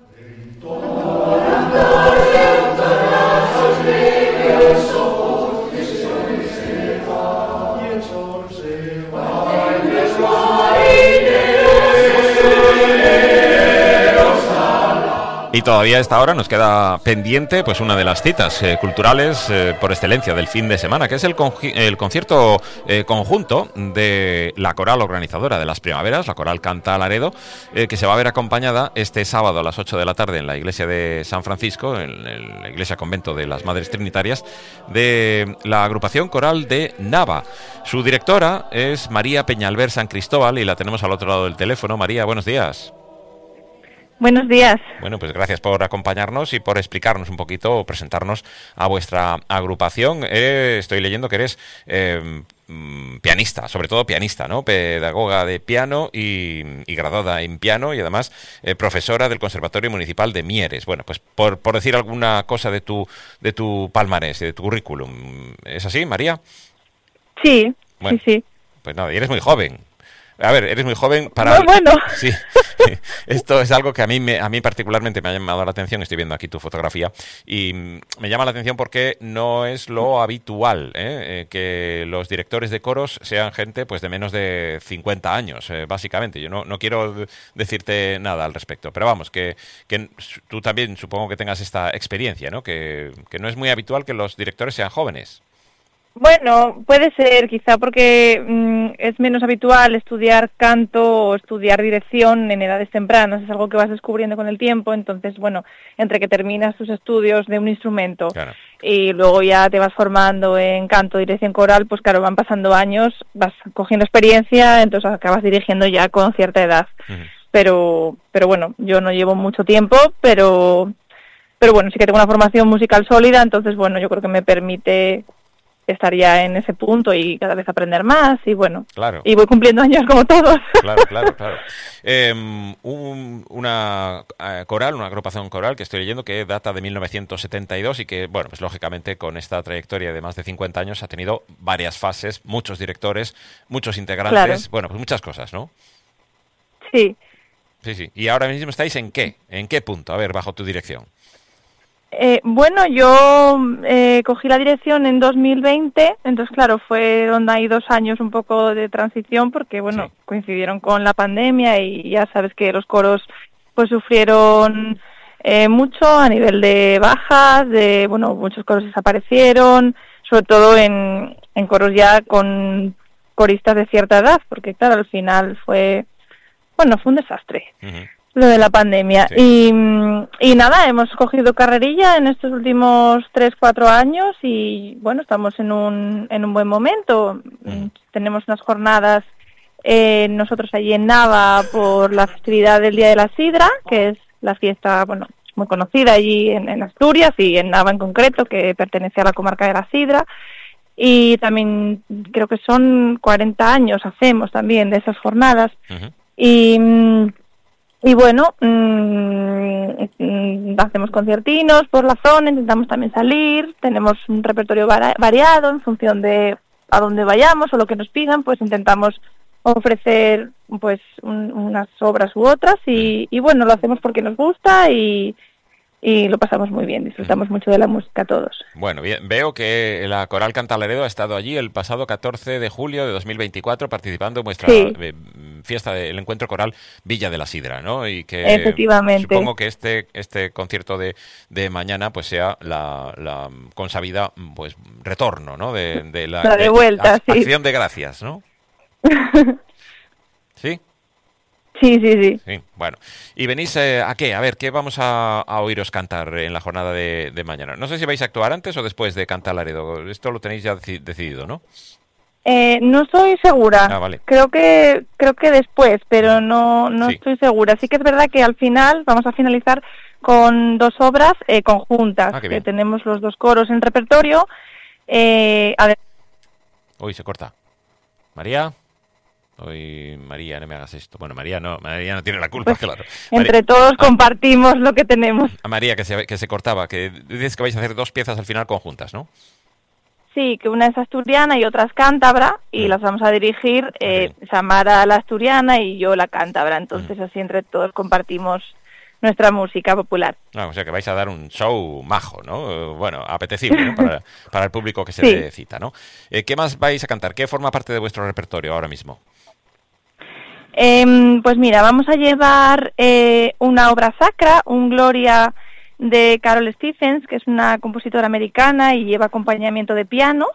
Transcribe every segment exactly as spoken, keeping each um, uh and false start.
Y todavía a esta hora nos queda pendiente pues una de las citas eh, culturales eh, por excelencia del fin de semana, que es el, con- el concierto eh, conjunto de la coral organizadora de las primaveras, la coral Canta Laredo, eh, que se va a ver acompañada este sábado a las ocho de la tarde en la iglesia de San Francisco, en, en la iglesia convento de las Madres Trinitarias, de la agrupación coral de Nava. Su directora es María Peñalver San Cristóbal y la tenemos al otro lado del teléfono. María, buenos días. Buenos días. Bueno, pues gracias por acompañarnos y por explicarnos un poquito o presentarnos a vuestra agrupación. Eh, estoy leyendo que eres eh, pianista, sobre todo pianista, ¿no? Pedagoga de piano y, y graduada en piano y además eh, profesora del Conservatorio Municipal de Mieres. Bueno, pues por, por decir alguna cosa de tu, de tu palmarés, de tu currículum. ¿Es así, María? Sí, bueno, sí, sí. Pues nada, y eres muy joven. A ver, eres muy joven para... No, bueno. Sí, esto es algo que a mí me, a mí particularmente me ha llamado la atención. Estoy viendo aquí tu fotografía y me llama la atención porque no es lo habitual, ¿eh? Eh, que los directores de coros sean gente pues de menos de cincuenta años, eh, básicamente. Yo no, no quiero decirte nada al respecto, pero vamos, que, que tú también supongo que tengas esta experiencia, ¿no? Que, que no es muy habitual que los directores sean jóvenes. Bueno, puede ser, quizá porque mmm, es menos habitual estudiar canto o estudiar dirección en edades tempranas, es algo que vas descubriendo con el tiempo, entonces, bueno, entre que terminas tus estudios de un instrumento Claro. y luego ya te vas formando en canto, dirección coral, pues claro, van pasando años, vas cogiendo experiencia, entonces acabas dirigiendo ya con cierta edad. Uh-huh. Pero, pero bueno, yo no llevo mucho tiempo, pero, pero bueno, sí que tengo una formación musical sólida, entonces, bueno, yo creo que me permite estar ya en ese punto y cada vez aprender más y bueno, claro. Y voy cumpliendo años como todos. Claro, claro, claro. Eh, un, una uh, coral, una agrupación coral que estoy leyendo que data de mil novecientos setenta y dos y que, bueno, pues lógicamente con esta trayectoria de más de cincuenta años ha tenido varias fases, muchos directores, muchos integrantes, claro. Bueno, pues muchas cosas, ¿no? Sí. Sí, sí. ¿Y ahora mismo estáis en qué? ¿En qué punto? A ver, bajo tu dirección. Eh, bueno, yo eh, cogí la dirección en dos mil veinte, entonces claro, fueron ahí dos años un poco de transición porque, bueno, sí. coincidieron con la pandemia y ya sabes que los coros pues sufrieron eh, mucho a nivel de bajas, de, bueno, muchos coros desaparecieron, sobre todo en, en coros ya con coristas de cierta edad, porque claro, al final fue, bueno, fue un desastre. Uh-huh. Lo de la pandemia. Sí. Y, y nada, hemos cogido carrerilla en estos últimos tres, cuatro años y bueno, estamos en un, en un buen momento. Mm. Tenemos unas jornadas eh, nosotros allí en Nava por la festividad del Día de la Sidra, que es la fiesta, bueno, muy conocida allí en, en Asturias y en Nava en concreto, que pertenece a la comarca de la Sidra. Y también creo que son cuarenta años hacemos también de esas jornadas. Uh-huh. Y... Y bueno, mmm, mmm, hacemos conciertinos por la zona, intentamos también salir, tenemos un repertorio vari- variado en función de a dónde vayamos o lo que nos pidan, pues intentamos ofrecer pues un, unas obras u otras y, y bueno, lo hacemos porque nos gusta y, y lo pasamos muy bien, disfrutamos mucho de la música todos. Bueno, bien, veo que la Coral Canta Laredo ha estado allí el pasado catorce de julio de dos mil veinticuatro participando en vuestra sí. eh, fiesta del encuentro coral Villa de la Sidra, ¿no? Y que efectivamente. Supongo que este este concierto de, de mañana pues sea la, la consabida pues retorno, ¿no? De, de la, la de vuelta, de, sí. Acción de gracias, ¿no? ¿Sí? Sí, sí, sí. Sí, bueno. ¿Y venís eh, a qué? A ver, ¿qué vamos a, a oíros cantar en la jornada de, de mañana? No sé si vais a actuar antes o después de Canta Laredo. Esto lo tenéis ya deci- decidido, ¿no? Eh, no estoy segura. Ah, vale. Creo que creo que después, pero no no sí. estoy segura. Sí que es verdad que al final vamos a finalizar con dos obras eh, conjuntas. Ah, qué que bien. tenemos los dos coros en repertorio. Eh, a ver... Uy, se corta. María... Hoy, María, no me hagas esto. Bueno, María no, María no tiene la culpa, pues, claro. Entre María, todos compartimos ah, lo que tenemos. A María, que se, que se cortaba, que dices que vais a hacer dos piezas al final conjuntas, ¿no? Sí, que una es asturiana y otra es cántabra, y mm. las vamos a dirigir eh, Samara la asturiana y yo la cántabra. Entonces, mm. así entre todos compartimos nuestra música popular. Ah, o sea que vais a dar un show majo, ¿no? Bueno, apetecible, ¿no? para, para el público que se sí. dé cita, ¿no? Eh, ¿Qué más vais a cantar? ¿Qué forma parte de vuestro repertorio ahora mismo? Eh, pues mira, vamos a llevar eh, una obra sacra, un Gloria de Carol Stephens, que es una compositora americana y lleva acompañamiento de piano.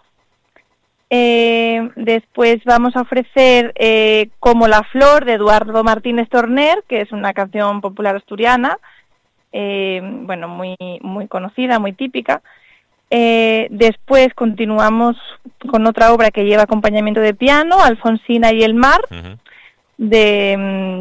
Eh, después vamos a ofrecer eh, Como la flor de Eduardo Martínez Torner, que es una canción popular asturiana, eh, bueno, muy muy conocida, muy típica. Eh, después continuamos con otra obra que lleva acompañamiento de piano, Alfonsina y el mar, uh-huh. de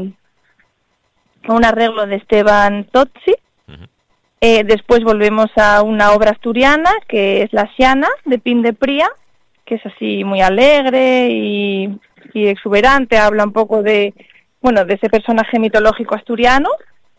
um, un arreglo de Esteban Tozzi. Uh-huh. Eh, después volvemos a una obra asturiana que es La Xiana de Pin de Pría, que es así muy alegre y, y exuberante, habla un poco de, bueno, de ese personaje mitológico asturiano.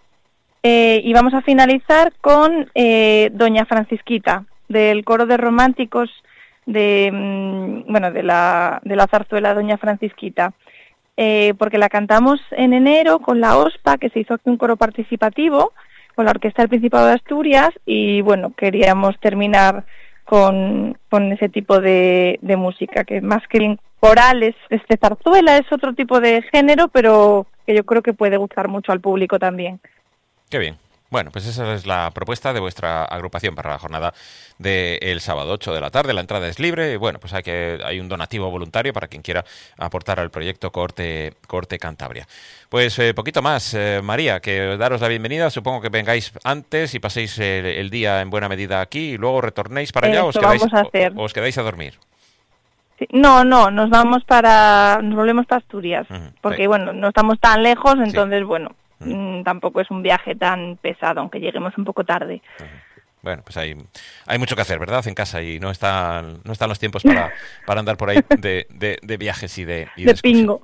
Eh, y vamos a finalizar con eh, Doña Francisquita, del coro de románticos de, mmm, bueno, de la, de la zarzuela Doña Francisquita, eh, porque la cantamos en enero con la OSPA, que se hizo aquí un coro participativo, con la Orquesta del Principado de Asturias, y bueno, queríamos terminar Con, con ese tipo de, de música, que más que bien coral es este zarzuela, es otro tipo de género, pero que yo creo que puede gustar mucho al público también. Qué bien. Bueno, pues esa es la propuesta de vuestra agrupación para la jornada del sábado ocho de la tarde. La entrada es libre. Bueno, pues hay que hay un donativo voluntario para quien quiera aportar al proyecto Cohorte, Cohorte Cantabria. Pues eh, poquito más, eh, María, que daros la bienvenida. Supongo que vengáis antes y paséis el, el día en buena medida aquí y luego retornéis para allá. Eso ¿O os quedáis, vamos a hacer. O, o os quedáis a dormir? Sí, no, no, nos vamos para, nos volvemos para Asturias, uh-huh. porque sí. bueno, no estamos tan lejos, entonces sí. bueno. Mm, tampoco es un viaje tan pesado, aunque lleguemos un poco tarde. Bueno, pues hay, hay mucho que hacer, ¿verdad? En casa, y no están, no están los tiempos para, para andar por ahí de, de, de viajes y de y de, de pingo.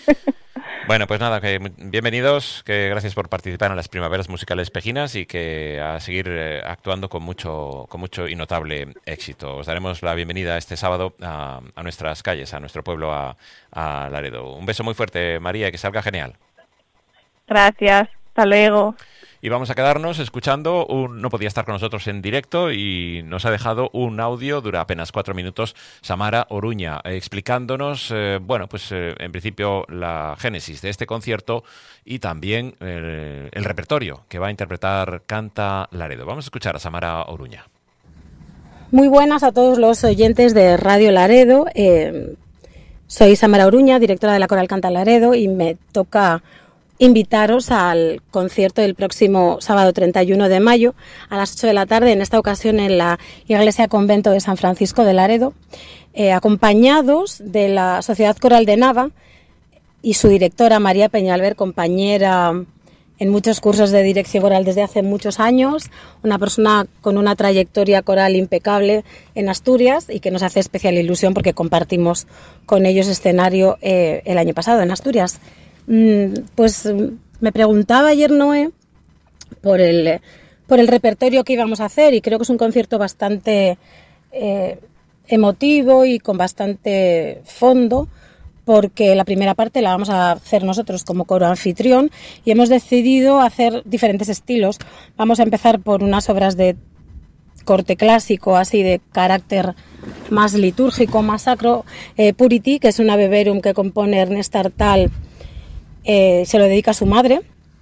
Bueno, pues nada, que bienvenidos, que gracias por participar en las Primaveras Musicales Pejinas y que a seguir eh, actuando con mucho, con mucho y notable éxito. Os daremos la bienvenida este sábado a, a nuestras calles, a nuestro pueblo, a, a Laredo. Un beso muy fuerte, María, y que salga genial. Gracias, hasta luego. Y vamos a quedarnos escuchando, un, no podía estar con nosotros en directo y nos ha dejado un audio, dura apenas cuatro minutos, Samara Oruña, eh, explicándonos, eh, bueno, pues eh, en principio la génesis de este concierto y también eh, el repertorio que va a interpretar Canta Laredo. Vamos a escuchar a Samara Oruña. Muy buenas a todos los oyentes de Radio Laredo. Eh, soy Samara Oruña, directora de la Coral Canta Laredo, y me toca invitaros al concierto del próximo sábado treinta y uno de mayo a las ocho de la tarde, en esta ocasión en la Iglesia Convento de San Francisco de Laredo, eh, acompañados de la Sociedad Coral de Nava y su directora María Peñalver, compañera en muchos cursos de dirección coral desde hace muchos años, una persona con una trayectoria coral impecable en Asturias y que nos hace especial ilusión porque compartimos con ellos escenario eh, el año pasado en Asturias. Pues me preguntaba ayer Noé por el, por el repertorio que íbamos a hacer, y creo que es un concierto bastante eh, emotivo y con bastante fondo, porque la primera parte la vamos a hacer nosotros como coro anfitrión y hemos decidido hacer diferentes estilos. Vamos a empezar por unas obras de corte clásico, así de carácter más litúrgico, más sacro. eh, Purity, que es una beberum que compone Ernest Artal, Eh, se lo dedica a su madre,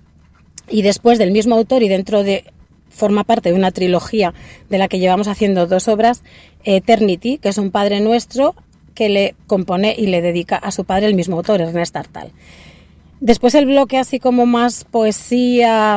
y después del mismo autor y dentro de forma parte de una trilogía de la que llevamos haciendo dos obras, Eternity, que es un Padre Nuestro que le compone y le dedica a su padre el mismo autor, Ernest Artal. Después el bloque así como más poesía,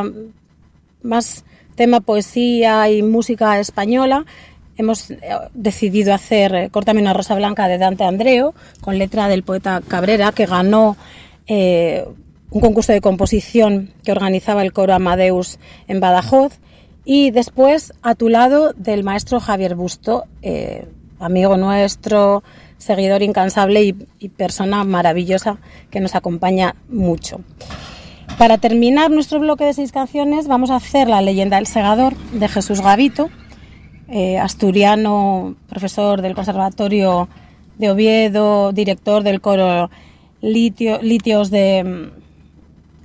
más tema poesía y música española, hemos decidido hacer Córtame una rosa blanca de Dante Andreu, con letra del poeta Cabrera, que ganó Eh, un concurso de composición que organizaba el coro Amadeus en Badajoz, y después A tu lado del maestro Javier Busto, eh, amigo nuestro, seguidor incansable y, y persona maravillosa que nos acompaña mucho. Para terminar nuestro bloque de seis canciones vamos a hacer La leyenda del segador de Jesús Gavito, eh, asturiano, profesor del Conservatorio de Oviedo, director del coro Litio, litios de,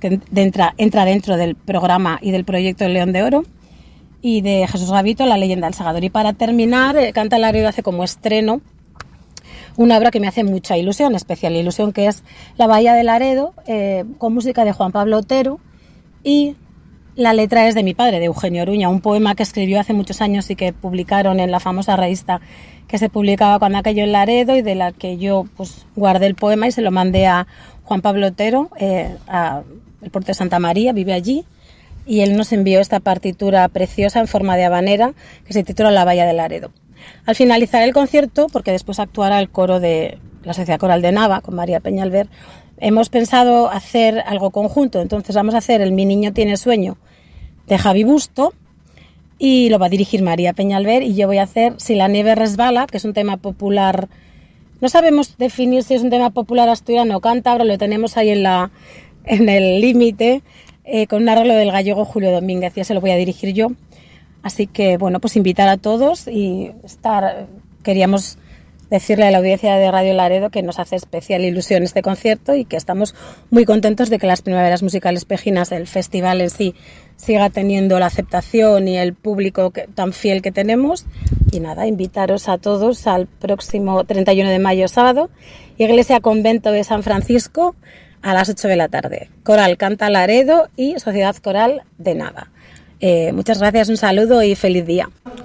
que entra, entra dentro del programa y del proyecto El León de Oro, y de Jesús Gavito, La leyenda del segador. Y para terminar, Canta Laredo hace como estreno una obra que me hace mucha ilusión, especial ilusión, que es La bahía de Laredo, eh, con música de Juan Pablo Otero, y la letra es de mi padre, de Eugenio Oruña, un poema que escribió hace muchos años y que publicaron en la famosa revista que se publicaba cuando aquello en Laredo, y de la que yo pues guardé el poema y se lo mandé a Juan Pablo Otero, eh, a el puerto de Santa María, vive allí, y él nos envió esta partitura preciosa en forma de habanera que se titula La bahía de Laredo. Al finalizar el concierto, porque después actuará el coro de la Sociedad Coral de Nava con María Peñalver, hemos pensado hacer algo conjunto. Entonces vamos a hacer El Mi niño tiene sueño de Javi Busto, y lo va a dirigir María Peñalver, y yo voy a hacer Si la nieve resbala, que es un tema popular. No sabemos definir si es un tema popular asturiano o cántabro, lo tenemos ahí en la en el límite, eh, con un arreglo del gallego Julio Domínguez, y se lo voy a dirigir yo. Así que, bueno, pues invitar a todos y estar. Queríamos decirle a la audiencia de Radio Laredo que nos hace especial ilusión este concierto y que estamos muy contentos de que las Primaveras Musicales Pejinas, el festival en sí, siga teniendo la aceptación y el público que, tan fiel que tenemos. Y nada, invitaros a todos al próximo treinta y uno de mayo, sábado, Iglesia Convento de San Francisco, a las ocho de la tarde. Coral Canta Laredo y Sociedad Coral de Nava. Eh, muchas gracias, un saludo y feliz día.